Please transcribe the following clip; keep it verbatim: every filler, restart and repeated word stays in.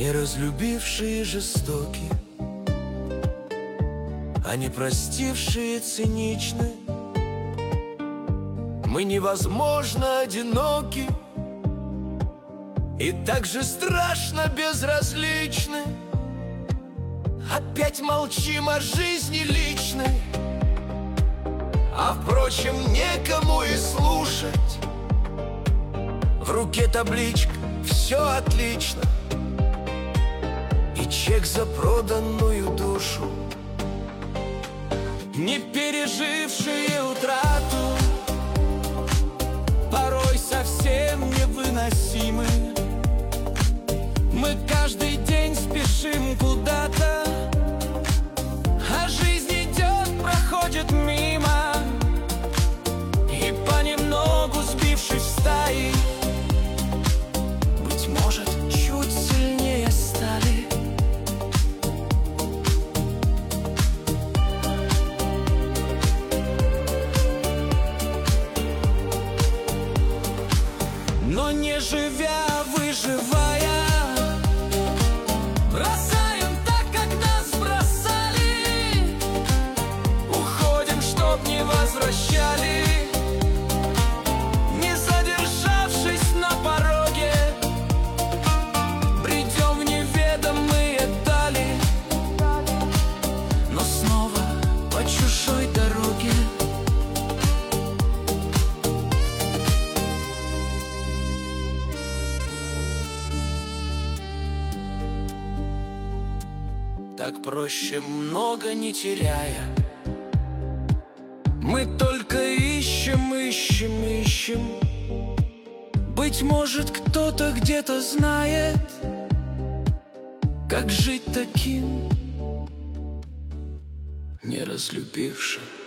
Не разлюбившие жестоки, а не простившие циничны. Мы невозможно одиноки и так же страшно безразличны. Опять молчим о жизни личной, а впрочем некому и слушать. В руке табличка «Все отлично» и чек за проданную душу. Не пережившие утрату, порой совсем невыносимы. Мы каждый день спешим куда-то, а жизнь идет, проходит мимо. И понемногу сбившись в стаи, быть может, чуть сильнее стали. Но не живя, выживая, бросаем так, как нас бросали. Уходим, чтоб не возвращали, не задержавшись на пороге. Бредем в неведомые дали, но снова по чужой дороге. Так проще, много не теряя. Мы только ищем, ищем, ищем. Быть может, кто-то где-то знает, как жить таким, не разлюбившим.